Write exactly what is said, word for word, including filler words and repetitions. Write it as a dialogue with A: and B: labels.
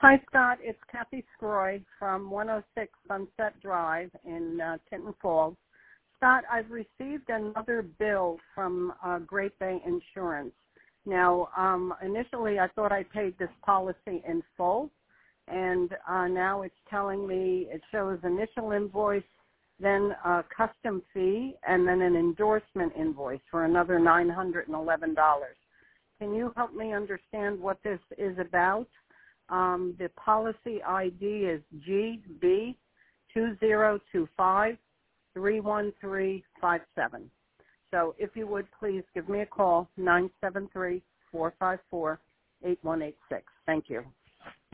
A: Hi, Scott. It's Kathy Scroy from one oh six Sunset Drive in uh, Tinton Falls. Scott, I've received another bill from uh, Great Bay Insurance. Now, um, initially I thought I paid this policy in full, and uh, now it's telling me it shows initial invoice, then a custom fee, and then an endorsement invoice for another nine hundred eleven dollars. Can you help me understand what this is about? Um, the policy I D is G B two zero two five three one three five seven. So if you would, please give me a call, nine seven three, four five four, eight one eight six. Thank you.